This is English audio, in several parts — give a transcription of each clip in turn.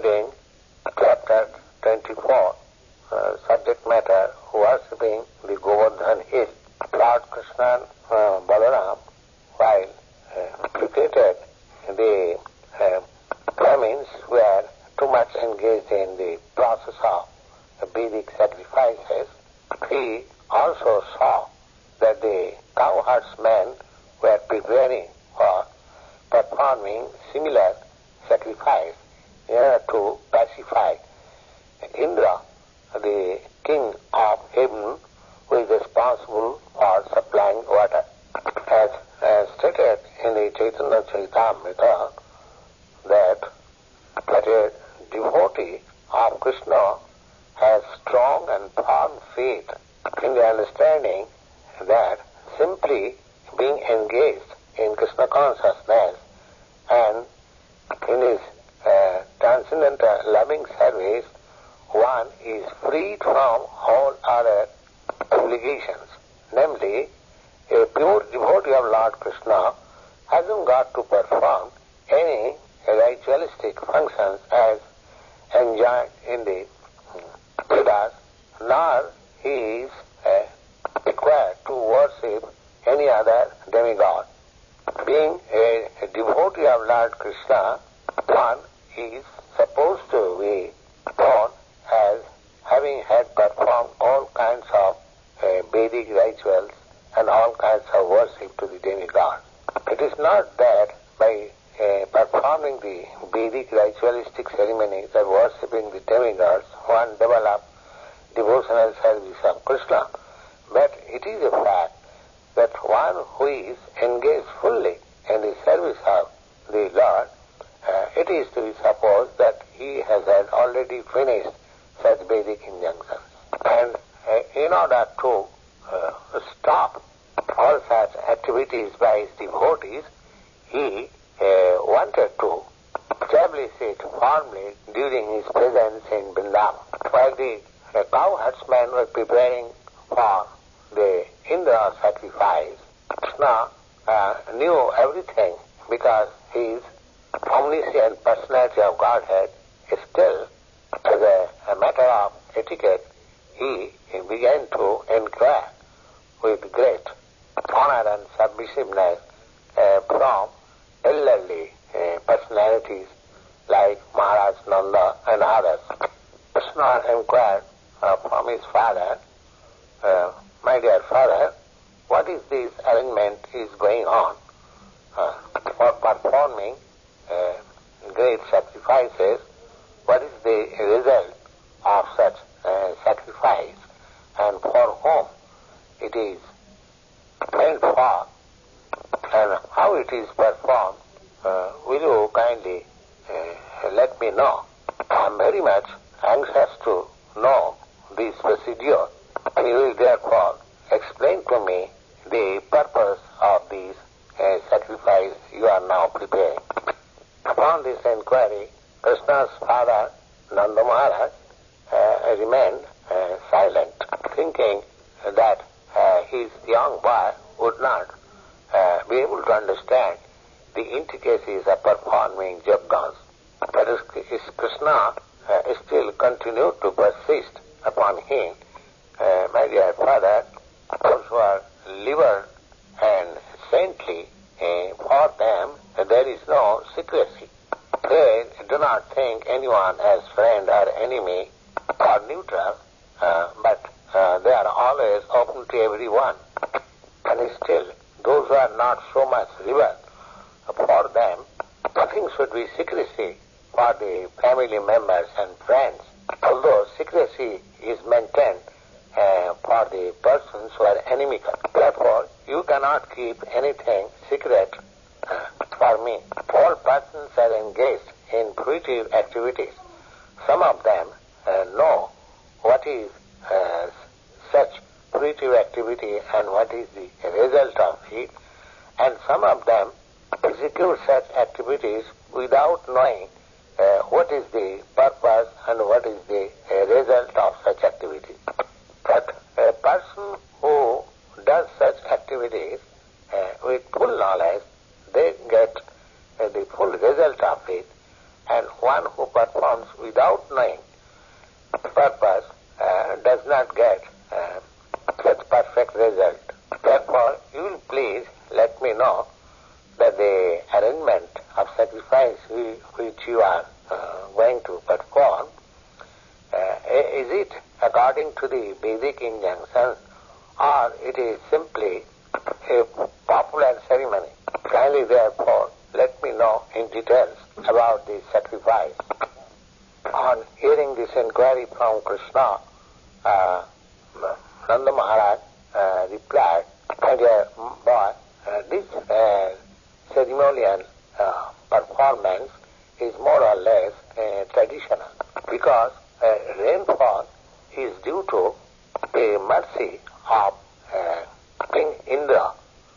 heading chapter 24, subject matter, worshipping the Govardhan hill. Lord Krishna and Balaram, while cricket, the Brahmins were too much engaged in the process of Vedic sacrifices. He also saw that the cowherdsmen were preparing for performing similar sacrifice in order to pacify Indra, the king of heaven, who is responsible for supplying water. As stated in the Chaitanya Charitamrita, that a devotee of Krishna has strong and firm faith in the understanding that simply being engaged in Krishna consciousness and in his transcendental loving service, one is freed from all other obligations. Namely, a pure devotee of Lord Krishna hasn't got to perform any ritualistic functions as enjoined in the Vedas, nor he is required to worship any other demigod. Being a devotee of Lord Krishna, one is supposed to be born as having had performed all kinds of Vedic rituals and all kinds of worship to the demigod. It is not that by performing the Vedic ritualistic ceremonies or worshipping the demigods, one develops devotional service of Krishna, but it is a fact that one who is engaged fully in the service of the Lord, it is to be supposed that he has had already finished such Vedic injunctions. And in order to stop all such activities by his devotees, he wanted to establish it firmly during his presence in Vrindavan. While the cowherdsmen were preparing for the Indra sacrifice, Krishna knew everything because his omniscient personality of Godhead is still, as a matter of etiquette, he began to inquire with great honor and submissiveness from elderly personalities like Maharaj Nanda and others. Krishna inquired from his father, my dear father, what is this arrangement is going on for performing great sacrifices? What is the result of such sacrifice and for whom it is meant for and how it is performed? Will you kindly let me know? I am very much anxious to know this procedure. You will therefore explain to me the purpose of this sacrifice you are now preparing. Upon this inquiry, Krishna's father, Nanda Maharaj, remained silent, thinking that his young boy would not be able to understand the intricacies of performing yajnas. But Krishna still continued to persist upon him, my dear father, those who are liver and saintly, for them there is no secrecy. They do not think anyone as friend or enemy or neutral, but they are always open to everyone. And still, those who are not so much liver, for them nothing should be secrecy for the family members and friends, although secrecy is maintained for the persons who are inimical. Therefore, you cannot keep anything secret for me. All persons are engaged in fruitive activities. Some of them know what is such fruitive activity and what is the result of it, and some of them execute such activities without knowing what is the purpose and what is the result of such activities. But a person who does such activities with full knowledge, they get the full result of it, And one who performs without knowing purpose does not get such perfect result. Therefore, you will please let me know that the arrangement of sacrifice which you are going to perform, is it according to the basic injunction, or it is simply a popular ceremony? Kindly, therefore, let me know in details about the sacrifice. On hearing this inquiry from Krishna, Nanda Maharaj replied, "My dear boy, this ceremonial performance is more or less traditional, because rainfall is due to the mercy of King Indra.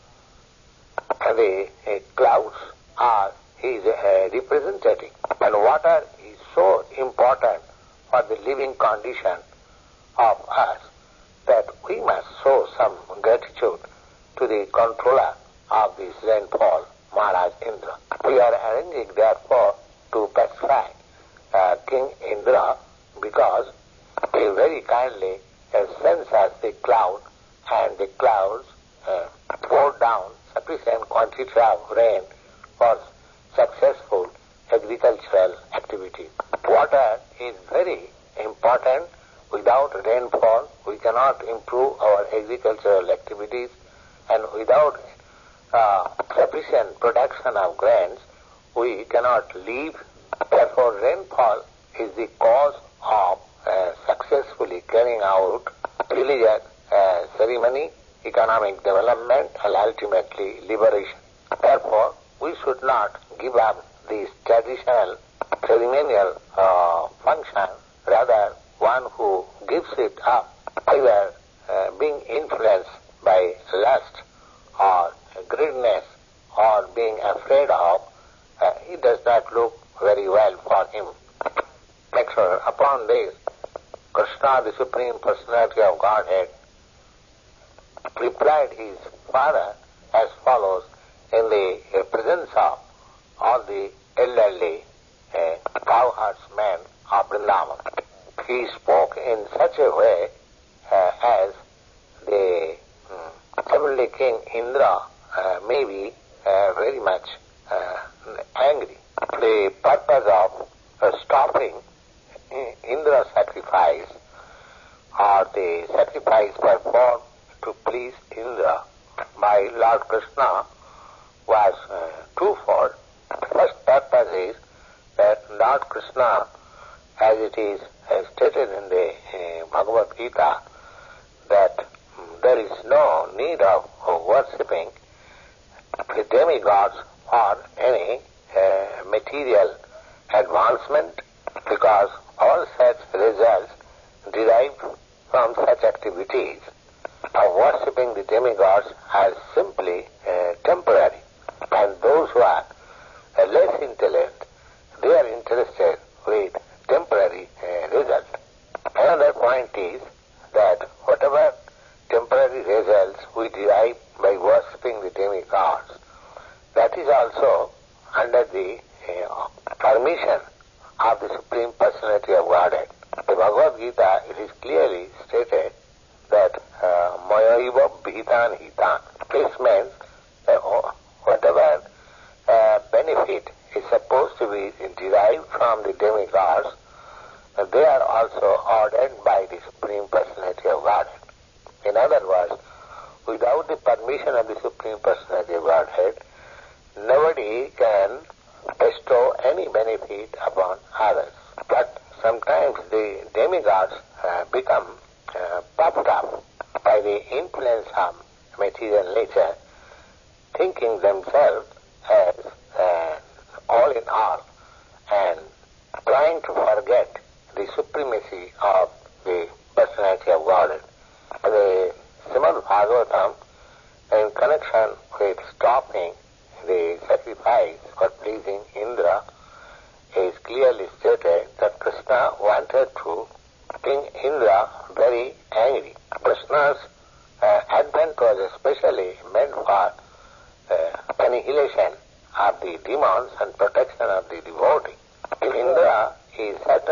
The clouds are his representative, and water is so important for the living condition of us that we must show some gratitude to the controller of this rainfall, Maharaj Indra. We are arranging, therefore, to pacify King Indra, because he very kindly sends us the cloud, and the clouds pour down sufficient quantity of rain for successful agricultural activities. Water is very important. Without rainfall, we cannot improve our agricultural activities, and without sufficient production of grains, we cannot live. Therefore, rainfall is the cause of successfully carrying out religious ceremony, economic development, and ultimately liberation. Therefore, we should not give up this traditional ceremonial function. Rather, one who gives it up, either being influenced by lust or greediness or being afraid of, it does not look very well for him. Next, upon this, Krishna, the Supreme Personality of Godhead, replied his father as follows in the presence of all the elderly cowherdsmen of Vrindavan. He spoke in such a way as the heavenly King Indra may be very much angry. The purpose of stopping Indra's sacrifice, or the sacrifice performed to please Indra by Lord Krishna, was twofold. The first purpose is that Lord Krishna, as it is stated in the Bhagavad Gita, that there is no need of worshipping the demigods for any material advancement, because all such results derived from such activities of worshipping the demigods are simply temporary. And those who are less intelligent, they are interested with temporary results. Another point is that whatever temporary results we derive by worshipping the demigods, that is also under the permission of the Supreme Personality of Godhead. The Bhagavad Gita, it is clearly stated that Mayaiva Bhitan Hitan. This means whatever benefit is supposed to be derived from the demigods, they are also ordered by the Supreme Personality of Godhead. In other words, without the permission of the Supreme Personality of Godhead, nobody can bestow any benefit upon others. But sometimes the demigods become puffed up by the influence of material nature, thinking themselves as all in all, and trying to forget the supremacy of the personality of Godhead. The Srimad Bhagavatam, in connection with stopping the sacrifice for pleasing Indra, is clearly stated that Krishna wanted to King Indra very angry. Krishna's advent was especially meant for annihilation of the demons and protection of the devotee. If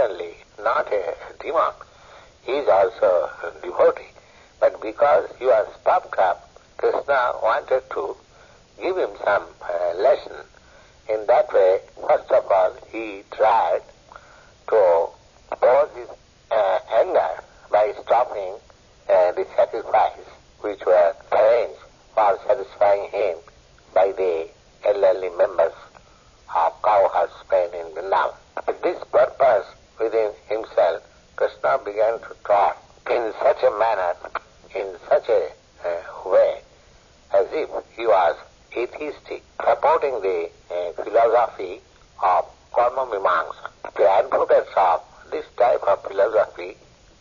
certainly not a demon. He is also a devotee. But because he was puffed up, Krishna wanted to give him some lesson. In that way, first of all, he tried to pose his anger by stopping the sacrifice which were arranged for satisfying him by the elderly members of cow herdsmen in Vrindavan. With this purpose within himself, Krishna began to talk in such a manner, in such a way, as if he was atheistic, supporting the philosophy of karma mimamsa. The advocates of this type of philosophy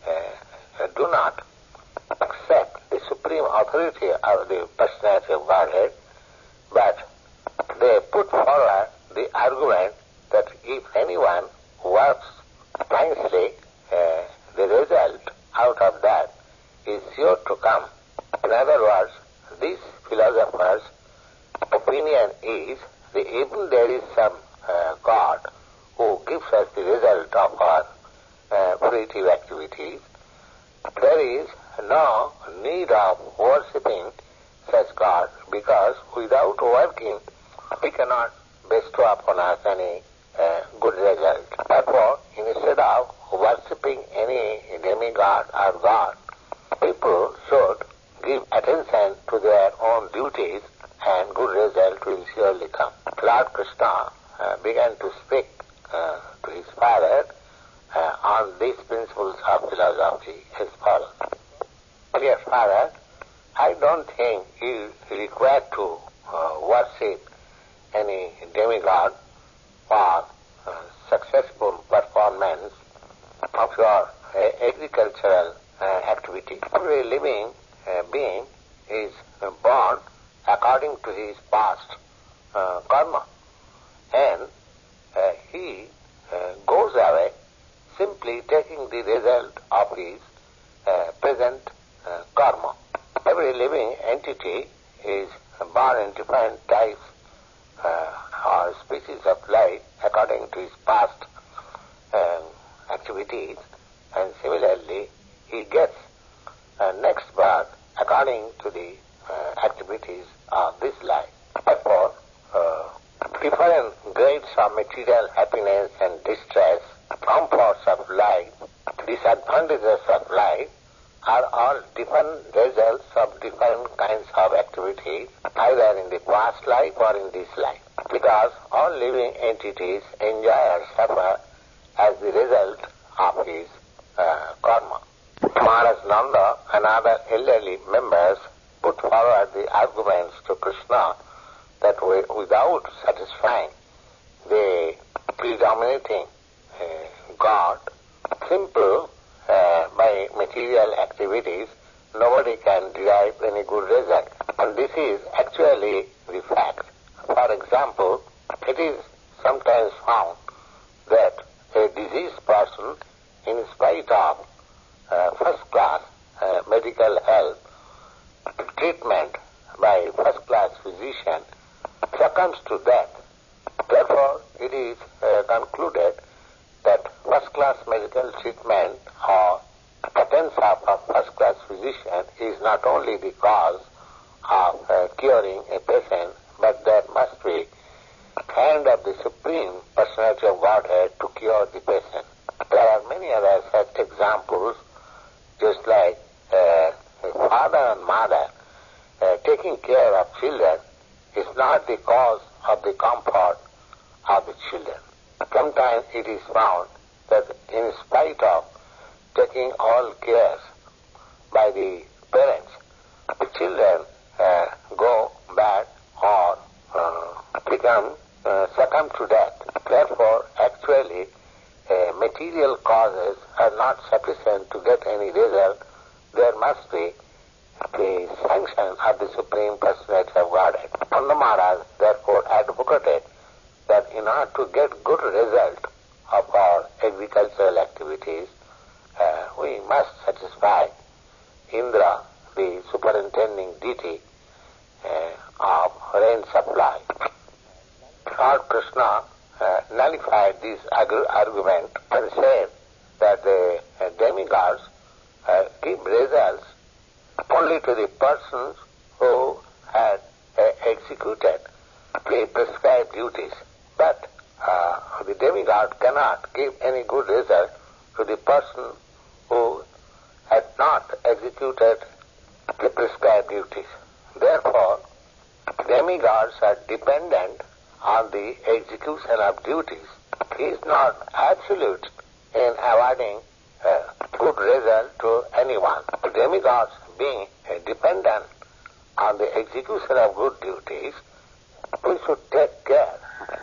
do not accept the supreme authority of the personality of Godhead, but they put forward the argument that if anyone works nicely, the result out of that is sure to come. In other words, these philosophers' opinion is that even there is some God who gives us the result of our creative activities, there is no need of worshipping such God, because without working he cannot bestow upon us any good result. Therefore, instead of worshipping any demigod or God, people should give attention to their own duties and good result will surely come. Lord Krishna began to speak to his father on these principles of philosophy as follows. Dear father, I don't think you require to worship any demigod for successful performance of your agricultural activity. Every living being is born according to his past karma, and he goes away simply taking the result of his present karma. Every living entity is born in different types or species of life according to his past activities, and similarly he gets next birth according to the activities of this life. Therefore, different grades of material happiness and distress, comforts of life, disadvantages of life are all different results of different kinds of activities, either in the past life or in this life. Because all living entities enjoy or suffer as the result of his karma. Maharaj Nanda and other elderly members put forward the arguments to Krishna that without satisfying the predominating God, simple by material activities, nobody can derive any good result. And this is actually the fact. For example, it is sometimes found that a diseased person, in spite of first-class medical help, treatment by first-class physician, succumbs to death. Therefore, it is concluded that first-class medical treatment or attendance of a first-class physician is not only the cause of curing a patient, but there must be hand of the Supreme Personality of Godhead to cure the patient. There are many other such examples, just like father and mother taking care of children is not the cause of the comfort of the children. Sometimes it is found that in spite of taking all cares by the parents, the children go bad or succumb to death. Therefore, actually, material causes are not sufficient to get any result. There must be the sanction of the Supreme Personality of Godhead. Nanda Maharaj therefore advocated that in order to get good result of our agricultural activities, we must satisfy Indra, the superintending deity of rain supply. Lord Krishna nullified this argument and said that the demigods give results only to the persons who had executed the prescribed duties. But the demigod cannot give any good result to the person who had not executed the prescribed duties. Therefore, demigods are dependent on the execution of duties. He is not absolute in awarding good result to anyone. Demigods being dependent on the execution of good duties, we should take care.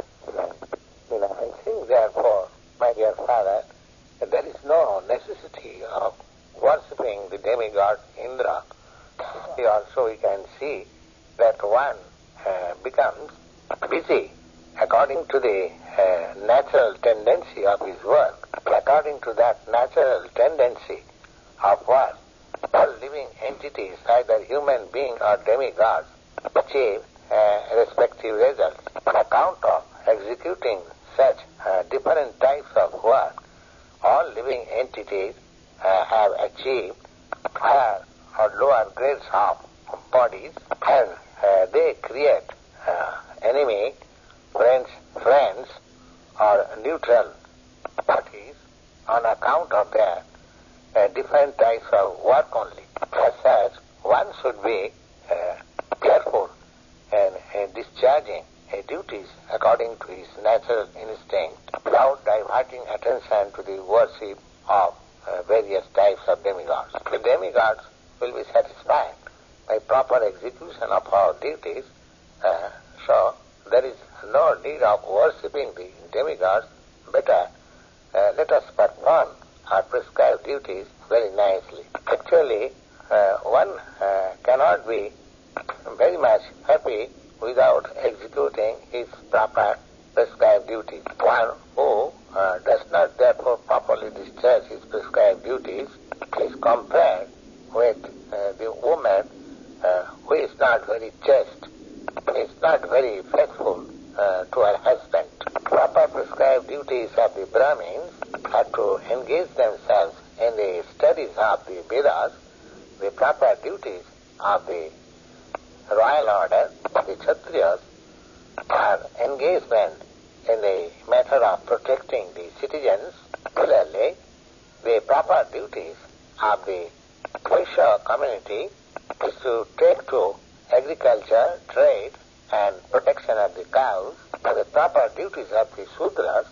I think, therefore, my dear father, that there is no necessity of worshipping the demigod Indra. Also we can see that one becomes busy according to the natural tendency of his work. According to that natural tendency of work, all living entities, either human being or demigods, achieve respective results. On account of executing such different types of work, all living entities have achieved higher or lower grades of bodies, and they create enemy, friends or neutral parties on account of their different types of work only. As such, one should be careful in discharging duties according to his natural instinct without diverting attention to the worship of various types of demigods. The demigods will be satisfied by proper execution of our duties, so there is no need of worshipping the demigods. Better let us perform our prescribed duties very nicely. Actually, one cannot be very much happy without executing his proper prescribed duties. One who does not therefore properly discharge his prescribed duties is compared with the woman who is not very chaste, is not very faithful to her husband. Proper prescribed duties of the Brahmins are to engage themselves in the studies of the Vedas. The proper duties of the royal order, the Kshatriyas, are engagement in the matter of protecting the citizens. Similarly, the proper duties of the Vaishya community is to take to agriculture, trade, and protection of the cows. The proper duties of the Sudras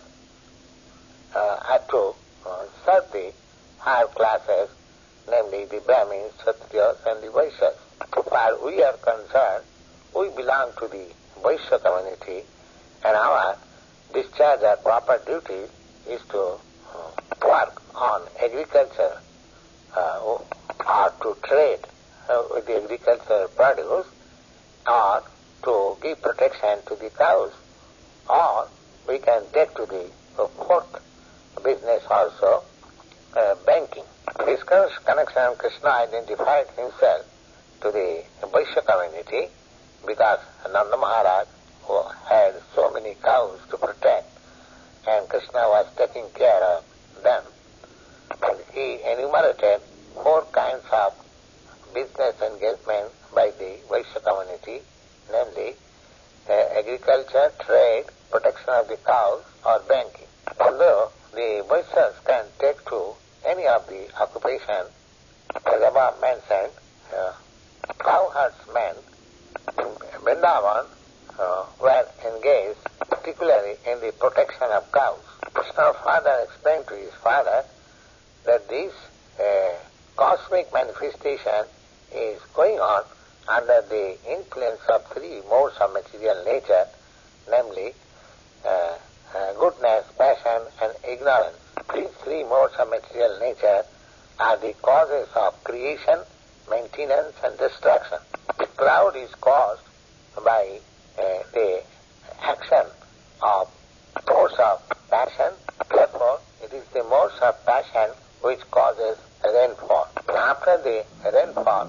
are to serve the higher classes, namely the Brahmins, Kshatriyas, and the Vaishyas. So far we are concerned, we belong to the Vaishya community, and our discharge our proper duties is to work on agriculture or to trade with the agricultural produce, or to give protection to the cows, or we can take to the fourth business also, banking. This connection, Krishna identified himself to the Vaishya community because Nanda Maharaj had so many cows to protect, and Krishna was taking care of them. And he enumerated 4 kinds of business engagement by the Vaishya community, namely agriculture, trade, protection of the cows, or banking. Although the Vaishyas can take to any of the occupation, as above mentioned, cow herdsmen in Vrindavan were engaged particularly in the protection of cows. Krishna's father explained to his father that this cosmic manifestation is going on under the influence of 3 modes of material nature, namely goodness, passion, and ignorance. These 3 modes of material nature are the causes of creation, maintenance, and destruction. The cloud is caused by the action of force of passion. Therefore, it is the force of passion which causes rainfall. After the rainfall,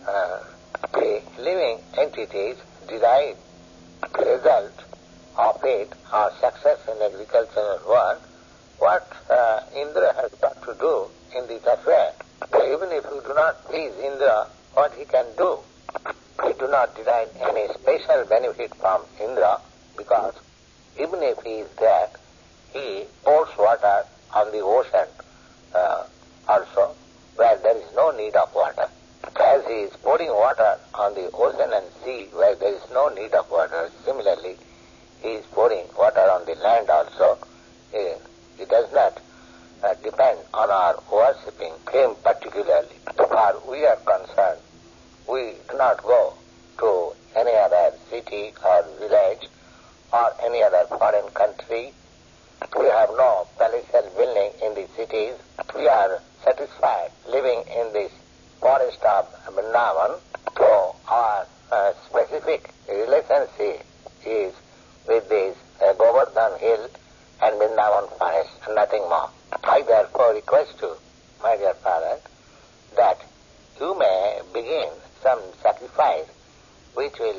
the living entities derive the result of it or success in agricultural work. What Indra has got to do in this affair. Even if you do not please Indra, what he can do? We do not derive any special benefit from Indra, because even if he is there, he pours water on the ocean also, where there is no need of water. As he is pouring water on the ocean and sea where there is no need of water, similarly, he is pouring water on the land also. It does not depend on our worshipping him particularly. So far we are concerned, we do not go to any other city or village or any other foreign country. We have no palatial building in the cities. We are satisfied living in this forest of Vrindavan. So our specific relationship is with this Govardhan hill and Vrindavan forest, nothing more. I therefore request you, my dear father, that you may begin some sacrifice which will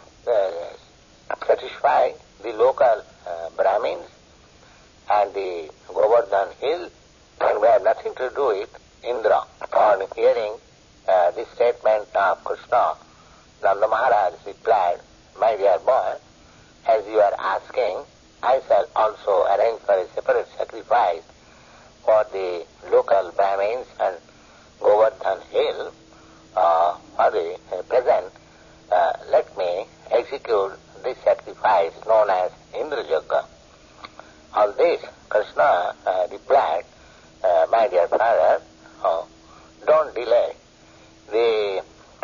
satisfy the local Brahmins and the Govardhan hill, and we have nothing to do with Indra. On hearing this statement of Krishna, Nanda Maharaj replied, my dear boy, as you are asking, I shall also arrange for a separate sacrifice for the local Brahmins and Govardhan hill. For the present, let me execute this sacrifice known as Indra Yagya. On this, Krishna replied, my dear father, don't delay. The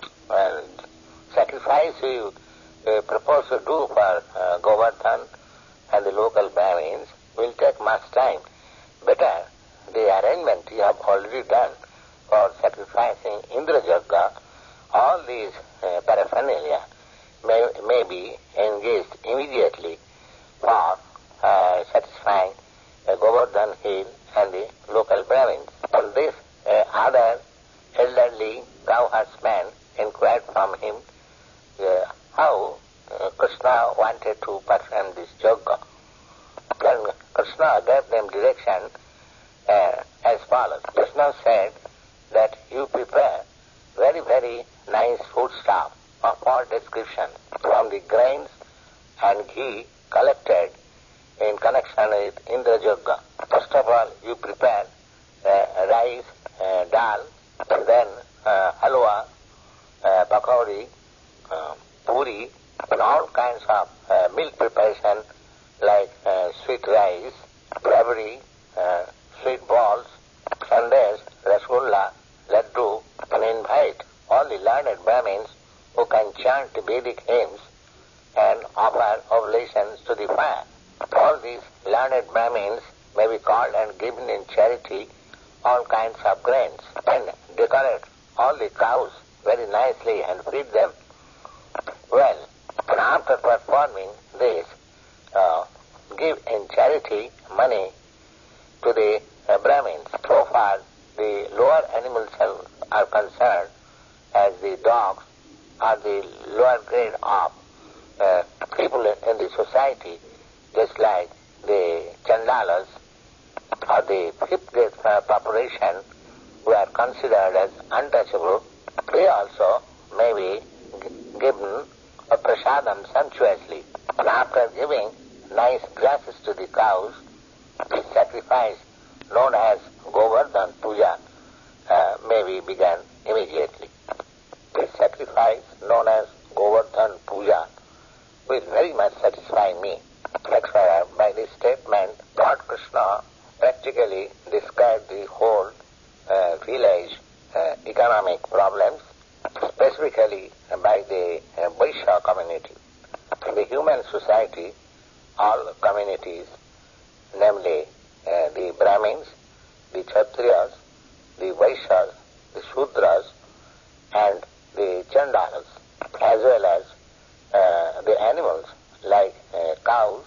sacrifice you propose to do for Govardhan and the local Brahmins will take much time. Better the arrangement you have already done for sacrificing Indra Yagya. All these paraphernalia may be engaged immediately for satisfying Govardhan hill and the local Brahmins. On this, other elderly cow herdsman inquired from him how Krishna wanted to perform this yagya. Then Krishna gave them direction as follows. Krishna said that you prepare very, very nice foodstuff of all descriptions from the grains and ghee collected in connection with Indra Yagya. First of all, you prepare rice, dal, then halwa, pakodi, puri, and all kinds of milk preparation like sweet rice, rabri, sweet balls, sandesh, rasgulla, laddu, and invite all the learned Brahmins who can chant Vedic hymns and offer oblations to the fire. All these learned Brahmins may be called and given in charity all kinds of grains, and decorate all the cows very nicely and feed them well. And after performing this, give in charity money to the Brahmins. So far, the lower animals are concerned, as the dogs are the lower grade of people in the society, just like the Chandalas or the fifth grade population who are considered as untouchable. They also may be given a prasadam sumptuously. And after giving nice grasses to the cows, this sacrifice known as Govardhan Puja may be begun immediately. This sacrifice known as Govardhan Puja will very much satisfy me. That's why by this statement, Lord Krishna practically described the whole village economic problems, specifically by the Vaishya community. The human society, all communities, namely the Brahmins, the Kshatriyas, the Vaishyas, the Shudras, and the Chandalas, as well as the animals like cows,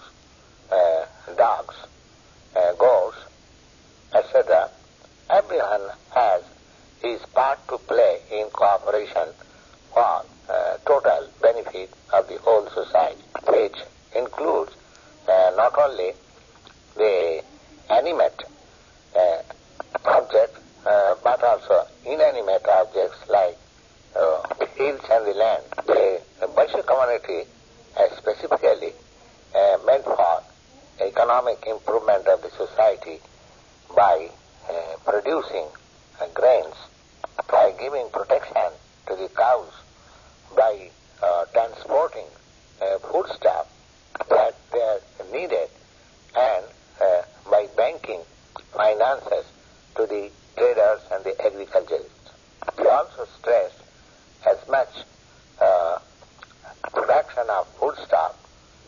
dogs, goats, etc. Everyone has his part to play in cooperation for total benefit of the whole society, which includes not only the animate objects, but also inanimate objects like hills and the land. The Vaishya community specifically meant for economic improvement of the society by producing grains, by giving protection to the cows, by transporting foodstuff that they are needed, and by banking finances to the traders and the agriculturists. We also stressed as much production of foodstuff,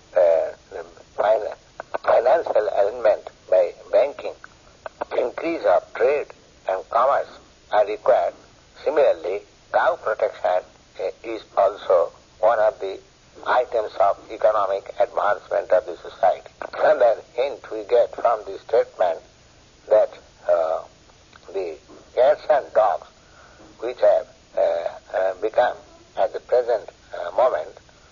financial element by banking, increase of trade and commerce are required. Similarly, cow protection is also one of the items of economic advancement of the society. Another hint we get from the statement that the cats and dogs, which have become at the present moment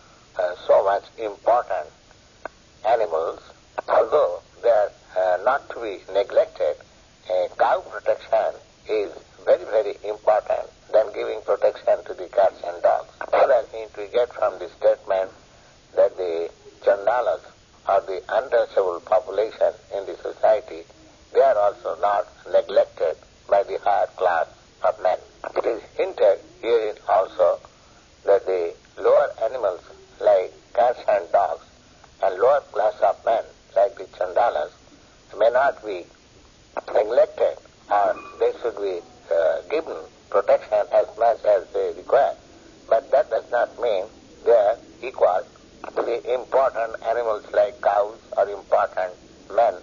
so much important animals, although they are not to be neglected, cow protection is very, very important than giving protection to the cats and dogs. Another hint we get from the statement that the chandalas, or the untouchable population in the society, they are also not neglected by the higher class of men. It is hinted herein also that the lower animals like cats and dogs and lower class of men like the chandalas may not be neglected, or they should be given protection as much as they require. But that does not mean they are equal to the important animals like cows or important men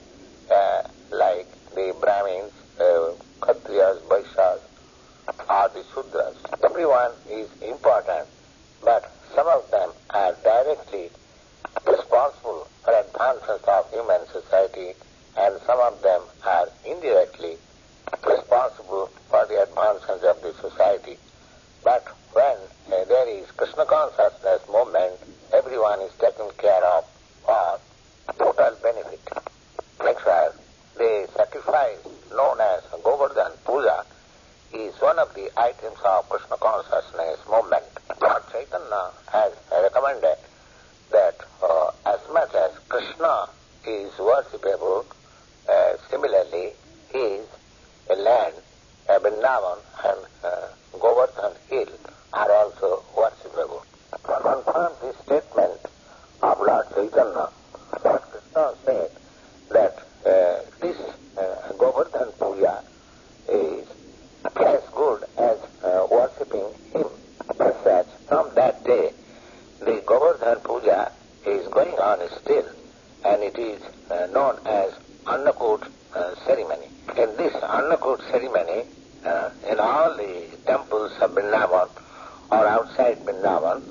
like the Brahmins, Kshatriyas, Vaishyas, or the Sudras. Everyone is important, but some of them are directly responsible for advancements of human society, and some of them are indirectly responsible for the advancements of the society. But when there is Krishna consciousness movement, everyone is taken care of for total benefit. Next verse, the sacrifice known as Govardhan Puja is one of the items of Krishna consciousness movement. Lord Chaitanya has recommended that as much as Krishna is worshipable, similarly his land, Vrindavan and Govardhan Hill are also worshipable. To confirm this statement of Lord Chaitanya, Lord Krishna said that this Govardhan Puja is as good as worshipping him. As such, from that day, the Govardhan Puja is going on still, and it is known as Annakut ceremony. In this Annakut ceremony, in all the temples of Vrindavan or outside Vrindavan,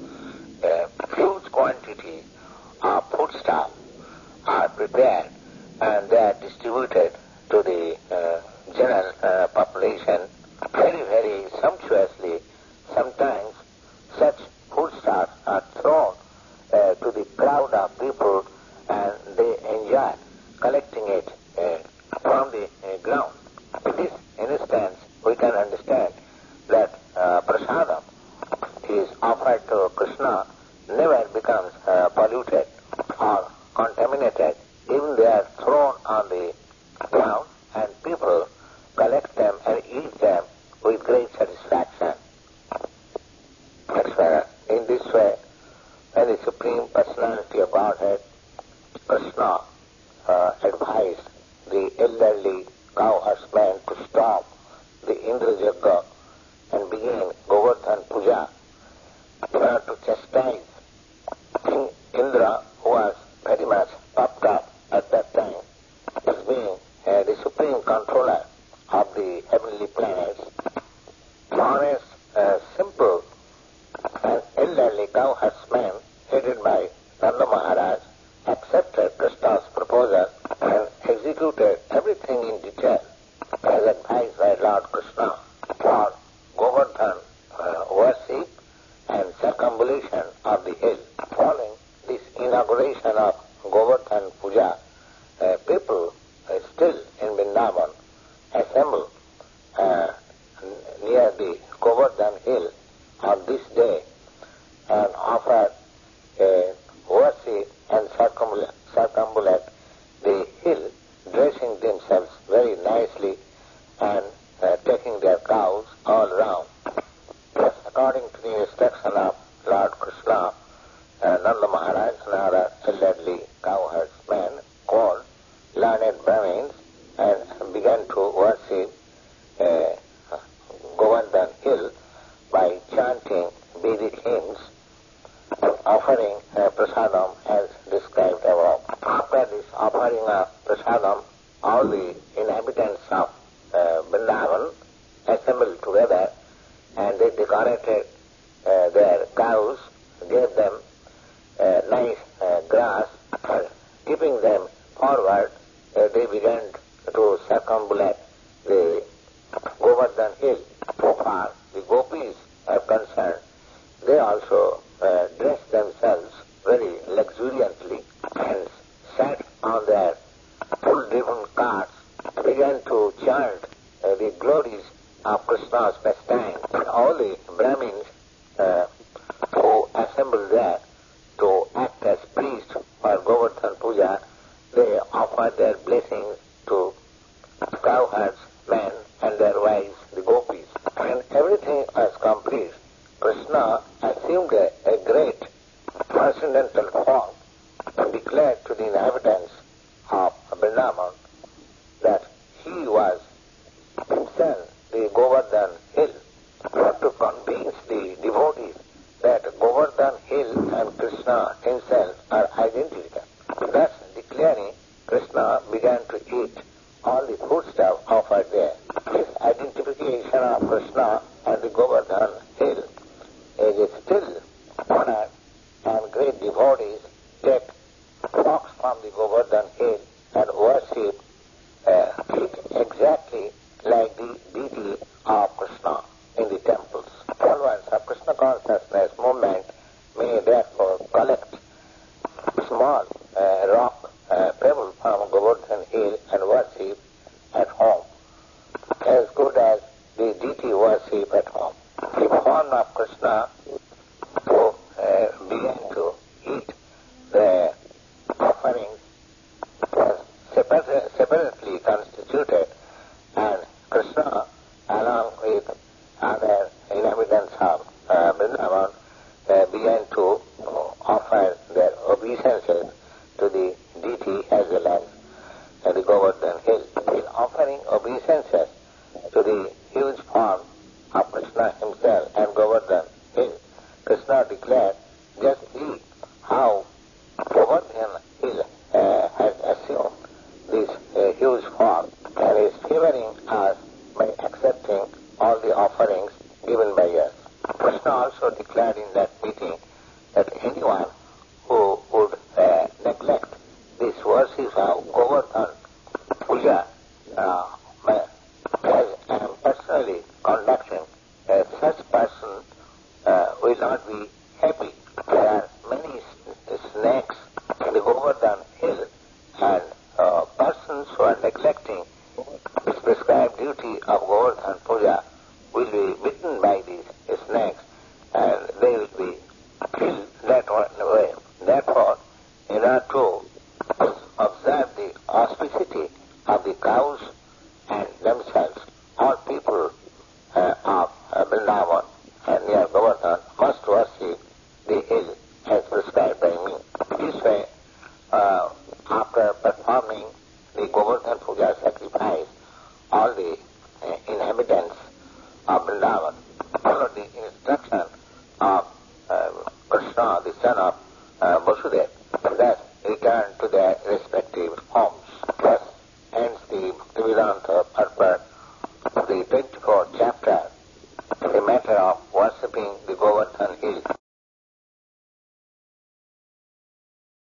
huge quantity of foodstuff are prepared and they are distributed to the general population very, very sumptuously. Sometimes such foodstuffs are thrown to the crowd of people and they enjoy collecting it from the ground. In this instance, we can understand that prasadam is offered to Krishna never becomes polluted or contaminated. Even they are thrown on the ground and people collect them and eat them with great satisfaction. In this way, when the Supreme Personality of Godhead, Krishna, advised the elderly cow herdsman to stop the Indrajagga and begin Govardhan Puja to chastise King Indra, who was very much puffed up at that time, as being the supreme controller of the heavenly planets. Honest, simple, and elderly cow herdsman, headed by Nanda Maharaj, accepted Krishna's proposal and executed everything in detail as advised by Lord Krishna for Govardhan worship and circumambulation of the hill. Following this inauguration of Govardhan Puja, people still in Vrindavan assemble near the Govardhan hill on this day and offer a worship and circumambulate the hill, dressing themselves very nicely and taking their cows all round. Yes, according to the instruction of Lord Krishna, Nanda Maharaj and other elderly cowherdsmen called learned Brahmins and began to worship Govardhan hill by chanting Vedic hymns, offering prasadam as described above. After this offering of prasadam, all the inhabitants of Vrindavan assembled together and they decorated their cows, gave them nice grass, and keeping them forward, they began to circumambulate the Govardhan hill. So far, the gopis are concerned. They also dressed themselves very luxuriantly and sat on their full-driven carts, began to chant the glories of Krishna's pastime. And all the Brahmins who assembled there to act as priests for Govardhan Puja, they offered their blessings to cowherds, men, and their wives, the gopis. When everything was complete, Krishna assumed a great transcendental form and declared to the inhabitants of Vrindavan that he was himself the Govardhan hill, to convince the devotees that Govardhan hill and Krishna himself are identical. Thus declaring, Krishna began to eat all the foodstuff offered there. This identification of Krishna and the Govardhan hill is still honored, and great devotees take flocks from the Govardhan hill and worship it exactly like the deity of Krishna in the temples. Followers of Krishna consciousness movement may therefore collect small rock pebble from Govardhan hill and worship at home, as good as the deity worship at home. The form of Krishna who began to eat the offerings was separately constituted, and Krishna, along with other inhabitants of Vrindavan, began to offer their obeisances to the deity as well as the Govardhan hill. In offering obeisances to the huge form of Krishna himself and Govardhan hill, Krishna declared, just see how Govardhan hill has assumed this huge form and is favoring us by accepting all the offerings given by us. Krishna also declared in that meeting that anyone who would neglect this worship of Govardhan Puja as I am personally conducting, such person will not be happy. There are many snakes in the Govardhan hill, and persons who are neglecting this prescribed duty of Govardhan Puja will be bitten by these snakes, and they will be killed that way. Therefore, in order to observe the auspicity of the cows and themselves, all people of Vrindavan and near Govardhan must worship the hill as prescribed by me. This way, after performing the Govardhan Puja sacrifice, all the inhabitants of Vrindavan followed the instruction of Krishna, the son of Vasudeva, and thus returned to their respective homes. Thus ends the Bhaktivedanta purport of the 24th chapter, the matter of worshipping the Govardhan hill.